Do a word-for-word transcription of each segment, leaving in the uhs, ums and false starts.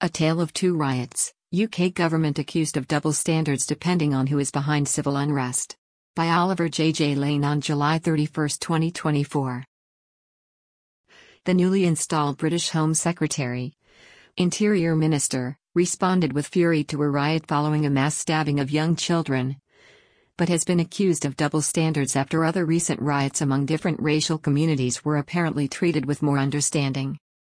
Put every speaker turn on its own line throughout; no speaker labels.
A Tale of Two Riots, U K Government Accused of Double Standards Depending on Who is Behind Civil Unrest. By Oliver J. J. Lane on July thirty-first, twenty twenty-four. The newly installed British Home Secretary, Interior Minister, responded with fury to a riot following a mass stabbing of young children, but has been accused of double standards after other recent riots among different racial communities were apparently treated with more understanding.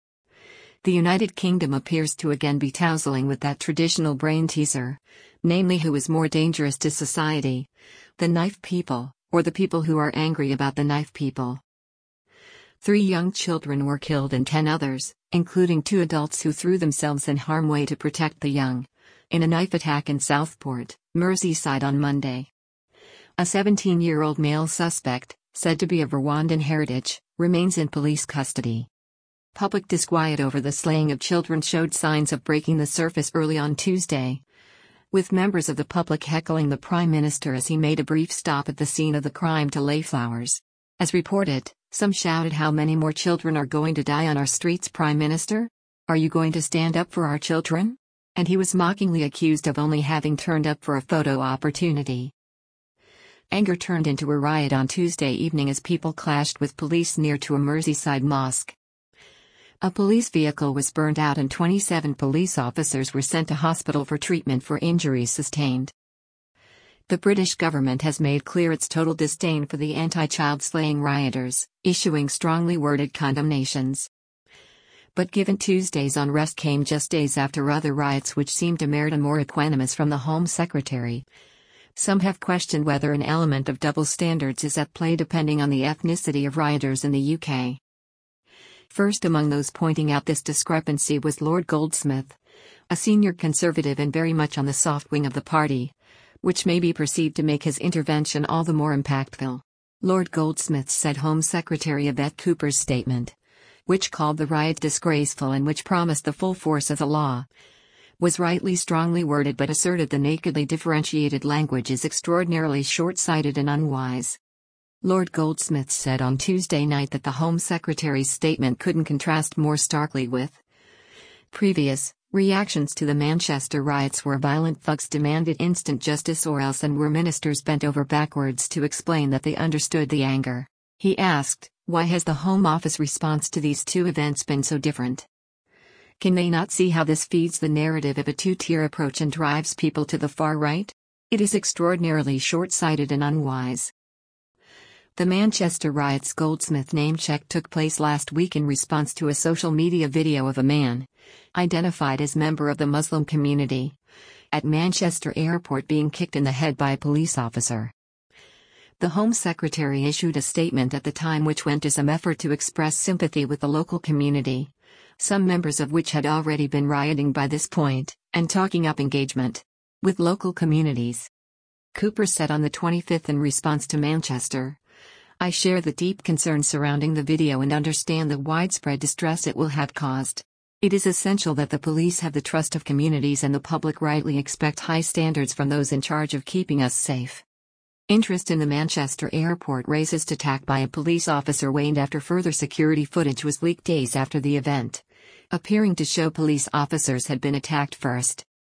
The United Kingdom appears to again be tousling with that traditional brain teaser, namely who is more dangerous to society, the knife people, or the people who are angry about the knife people. Three young children were killed and ten others, including two adults who threw themselves in harm's way to protect the young, in a knife attack in Southport, Merseyside on Monday. A seventeen-year-old male suspect, said to be of Rwandan heritage, remains in police custody. Public disquiet over the slaying of children showed signs of breaking the surface early on Tuesday, with members of the public heckling the Prime Minister as he made a brief stop at the scene of the crime to lay flowers. As reported, some shouted, "How many more children are going to die on our streets, Prime Minister? Are you going to stand up for our children?" And he was mockingly accused of only having turned up for a photo opportunity. Anger turned into a riot on Tuesday evening as people clashed with police near to a Merseyside mosque. A police vehicle was burned out and twenty-seven police officers were sent to hospital for treatment for injuries sustained. The British government has made clear its total disdain for the anti-child slaying rioters, issuing strongly worded condemnations. But given Tuesday's unrest came just days after other riots which seemed to merit a more equanimous from the Home Secretary, some have questioned whether an element of double standards is at play depending on the ethnicity of rioters in the U K. First among those pointing out this discrepancy was Lord Goldsmith, a senior Conservative and very much on the soft wing of the party, which may be perceived to make his intervention all the more impactful. Lord Goldsmith said Home Secretary Yvette Cooper's statement, which called the riot disgraceful and which promised the full force of the law, was rightly strongly worded but asserted the nakedly differentiated language is extraordinarily short-sighted and unwise. Lord Goldsmith said on Tuesday night that the Home Secretary's statement couldn't contrast more starkly with previous reactions to the Manchester riots where violent thugs demanded instant justice or else and where ministers bent over backwards to explain that they understood the anger. He asked, why has the Home Office response to these two events been so different? Can they not see how this feeds the narrative of a two-tier approach and drives people to the far right? It is extraordinarily short-sighted and unwise. The Manchester riots Goldsmith name-check took place last week in response to a social media video of a man, identified as member of the Muslim community, at Manchester Airport being kicked in the head by a police officer. The Home Secretary issued a statement at the time which went to some effort to express sympathy with the local community, some members of which had already been rioting by this point, and talking up engagement with local communities. Cooper said on the twenty-fifth in response to Manchester, I share the deep concern surrounding the video and understand the widespread distress it will have caused. It is essential that the police have the trust of communities and the public rightly expect high standards from those in charge of keeping us safe. Interest in the Manchester Airport racist attack by a police officer waned after further security footage was leaked days after the event, appearing to show police officers had been attacked first.